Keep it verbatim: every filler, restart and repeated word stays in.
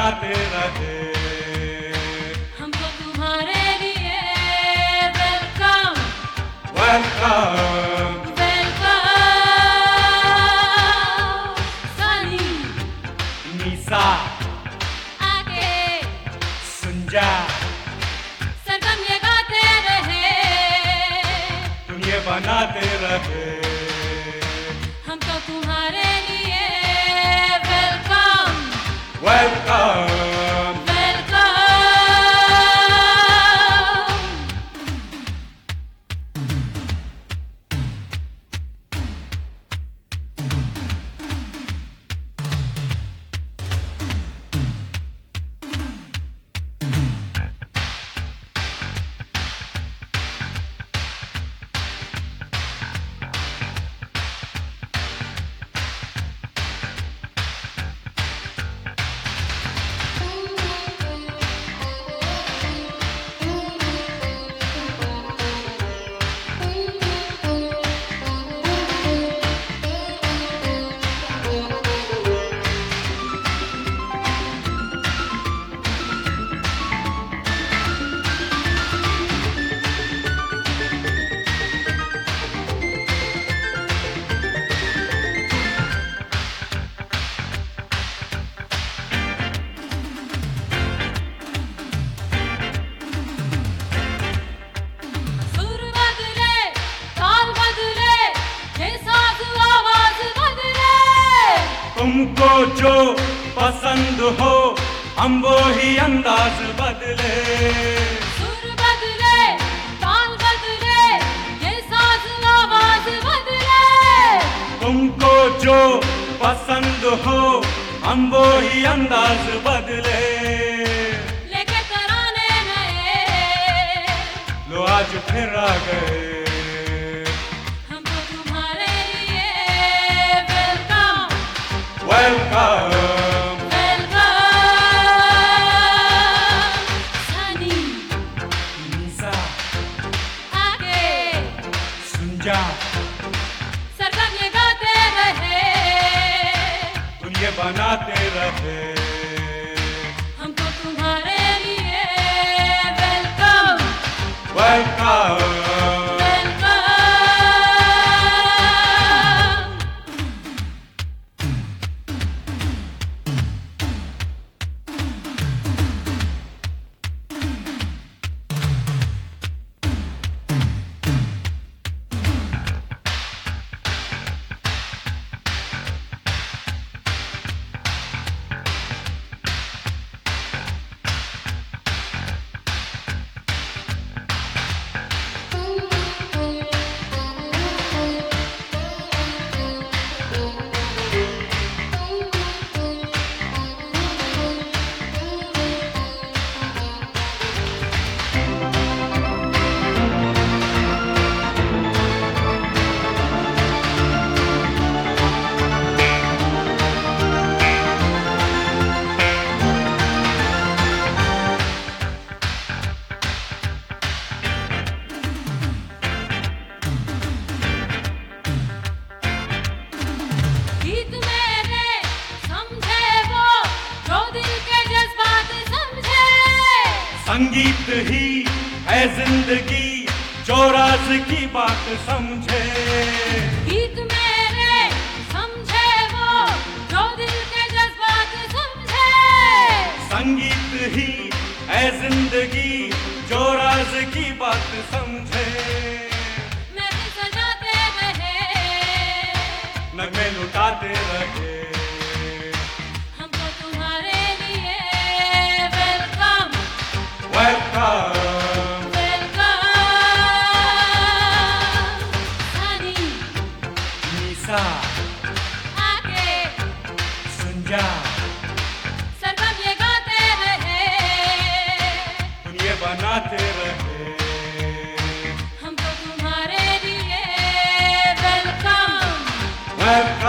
बनाते रहे। हमको तुम्हारे लिए welcome welcome welcome Sunny Nisha आगे सुन जा, सरगम ये गाते रहे, तुम ये बनाते रहे। हमको तुम्हारे लिए वेलकम वेलकम सुर बदले ताल बदले ये साज आवाज बदले, तुमको जो पसंद हो हम वो ही अंदाज बदले। सुर बदले ताल बदले ये साज आवाज बदले, तुमको जो पसंद हो हम वो ही अंदाज बदले। लेके तराने नए लो आज फिर आ गए, हमको तुम्हारे लिए welcome welcome welcome Sunny Nisha आगे सुन जा, सरगम ये गाते रहे, तुम ये बनाते रहे। हमको तुम्हारे लिए वेलकम वेलकम वेलकम गीत मेरे समझे वो जो दिल के जज्बात समझे, संगीत ही है जिंदगी जो राज की बात समझे। गीत मेरे समझे वो जो दिल के जज्बात समझे, संगीत ही है जिंदगी जो राज की बात समझे। मैं भी सजाते रहे, नगमे लुटाते रहे, हमको तुम्हारे लिए welcome welcome welcome Sunny Nisha आगे सुन जा, सरगम ये गाते रहे, तुम ये बनाते रहे। हमको तुम्हारे लिए वेलकम वेलकम